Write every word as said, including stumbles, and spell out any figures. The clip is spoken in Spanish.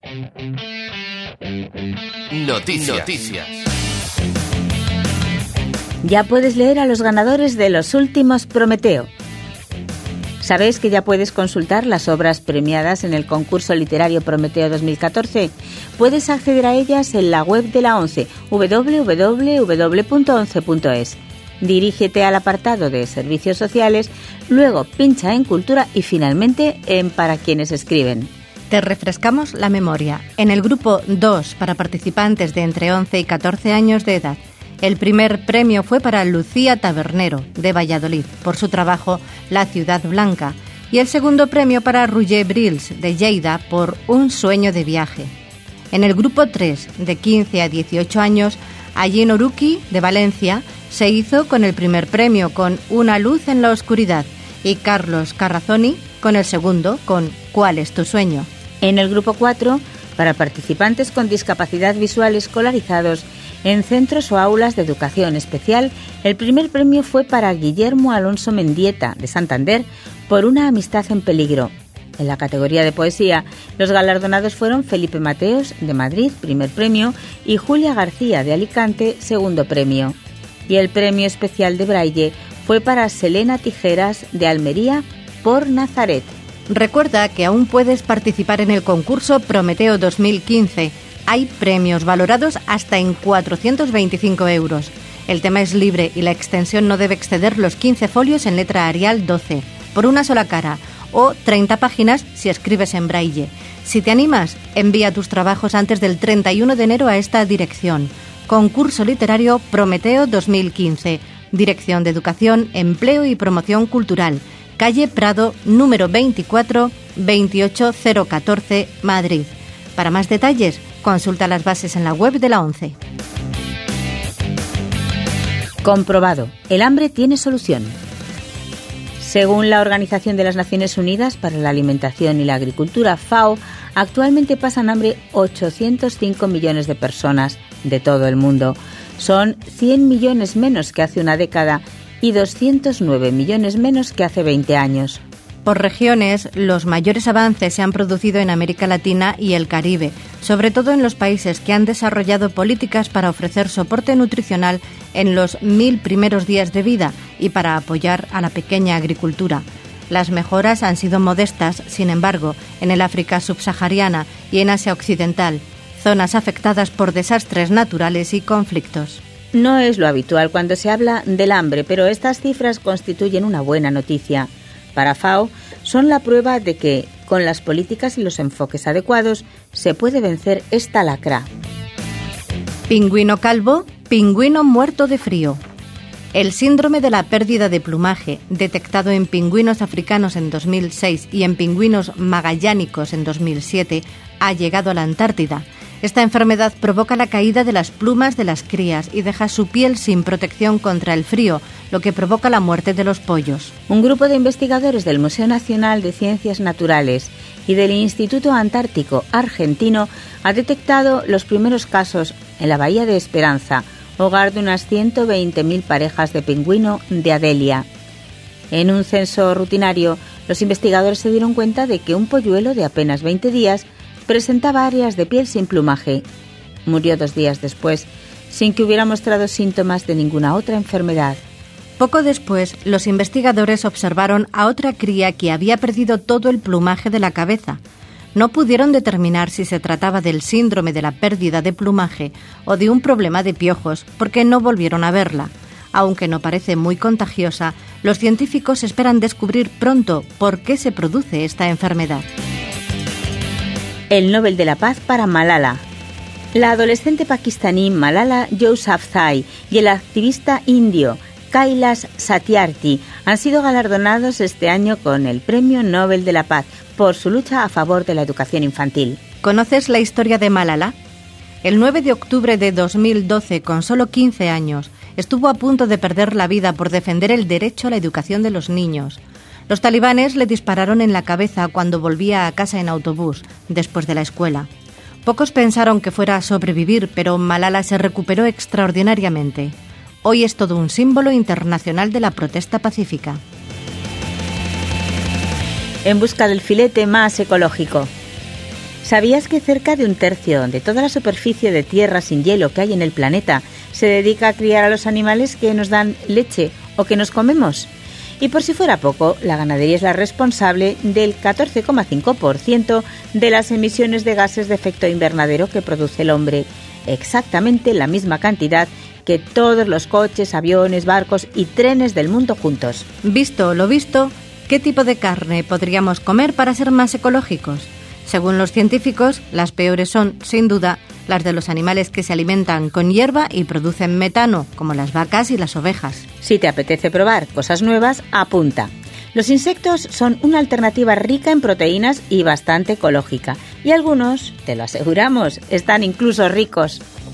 Noticias. Noticias. Ya puedes leer a los ganadores de los últimos Prometeo. ¿Sabéis que ya puedes consultar las obras premiadas en el concurso literario Prometeo dos mil catorce? Puedes acceder a ellas en la web de la ONCE, doble u doble u doble u punto once punto es. Dirígete al apartado de Servicios Sociales, luego pincha en Cultura y finalmente en Para quienes escriben. Te refrescamos la memoria. En el grupo dos, para participantes de entre once y catorce años de edad, el primer premio fue para Lucía Tabernero, de Valladolid, por su trabajo La Ciudad Blanca, y el segundo premio para Roger Brils, de Lleida, por Un sueño de viaje. En el grupo tres, de quince a dieciocho años, Allín Oruqui, de Valencia, se hizo con el primer premio, con Una luz en la oscuridad, y Carlos Carrazzoni con el segundo, con ¿Cuál es tu sueño? En el grupo cuatro, para participantes con discapacidad visual escolarizados en centros o aulas de educación especial, el primer premio fue para Guillermo Alonso Mendieta, de Santander, por Una amistad en peligro. En la categoría de poesía, los galardonados fueron Felipe Mateos, de Madrid, primer premio, y Julia García, de Alicante, segundo premio. Y el premio especial de Braille fue para Selena Tijeras, de Almería, por Nazaret. Recuerda que aún puedes participar en el concurso Prometeo dos mil quince. Hay premios valorados hasta en cuatrocientos veinticinco euros. El tema es libre y la extensión no debe exceder los quince folios en letra Arial doce, por una sola cara, o treinta páginas si escribes en braille. Si te animas, envía tus trabajos antes del treinta y uno de enero a esta dirección. Concurso Literario Prometeo dos mil quince. Dirección de Educación, Empleo y Promoción Cultural. Calle Prado, número veinticuatro, veintiocho mil catorce, Madrid. Para más detalles, consulta las bases en la web de la ONCE. Comprobado. El hambre tiene solución. Según la Organización de las Naciones Unidas para la Alimentación y la Agricultura, FAO, actualmente pasan hambre ochocientos cinco millones de personas de todo el mundo. Son cien millones menos que hace una década y doscientos nueve millones menos que hace veinte años. Por regiones, los mayores avances se han producido en América Latina y el Caribe, sobre todo en los países que han desarrollado políticas para ofrecer soporte nutricional en los mil primeros días de vida y para apoyar a la pequeña agricultura. Las mejoras han sido modestas, sin embargo, en el África subsahariana y en Asia Occidental, zonas afectadas por desastres naturales y conflictos. No es lo habitual cuando se habla del hambre, pero estas cifras constituyen una buena noticia. Para FAO, son la prueba de que, con las políticas y los enfoques adecuados, se puede vencer esta lacra. Pingüino calvo, pingüino muerto de frío. El síndrome de la pérdida de plumaje, detectado en pingüinos africanos en dos mil seis y en pingüinos magallánicos en dos mil siete, ha llegado a la Antártida. Esta enfermedad provoca la caída de las plumas de las crías y deja su piel sin protección contra el frío, lo que provoca la muerte de los pollos. Un grupo de investigadores del Museo Nacional de Ciencias Naturales y del Instituto Antártico Argentino ha detectado los primeros casos en la Bahía de Esperanza, hogar de unas ciento veinte mil parejas de pingüino de Adelia. En un censo rutinario, los investigadores se dieron cuenta de que un polluelo de apenas veinte días presentaba áreas de piel sin plumaje. Murió dos días después, sin que hubiera mostrado síntomas de ninguna otra enfermedad. Poco después, los investigadores observaron a otra cría que había perdido todo el plumaje de la cabeza. No pudieron determinar si se trataba del síndrome de la pérdida de plumaje o de un problema de piojos, porque no volvieron a verla. Aunque no parece muy contagiosa, los científicos esperan descubrir pronto por qué se produce esta enfermedad. El Nobel de la Paz para Malala. La adolescente pakistaní Malala Yousafzai y el activista indio Kailash Satyarthi han sido galardonados este año con el Premio Nobel de la Paz por su lucha a favor de la educación infantil. ¿Conoces la historia de Malala? El nueve de octubre de dos mil doce, con solo quince años, estuvo a punto de perder la vida por defender el derecho a la educación de los niños. Los talibanes le dispararon en la cabeza cuando volvía a casa en autobús, después de la escuela. Pocos pensaron que fuera a sobrevivir, pero Malala se recuperó extraordinariamente. Hoy es todo un símbolo internacional de la protesta pacífica. En busca del filete más ecológico. ¿Sabías que cerca de un tercio de toda la superficie de tierra sin hielo que hay en el planeta se dedica a criar a los animales que nos dan leche o que nos comemos? Y por si fuera poco, la ganadería es la responsable del catorce coma cinco por ciento de las emisiones de gases de efecto invernadero que produce el hombre, exactamente la misma cantidad que todos los coches, aviones, barcos y trenes del mundo juntos. Visto lo visto, ¿qué tipo de carne podríamos comer para ser más ecológicos? Según los científicos, las peores son, sin duda, las de los animales que se alimentan con hierba y producen metano, como las vacas y las ovejas. Si te apetece probar cosas nuevas, apunta. Los insectos son una alternativa rica en proteínas y bastante ecológica. Y algunos, te lo aseguramos, están incluso ricos.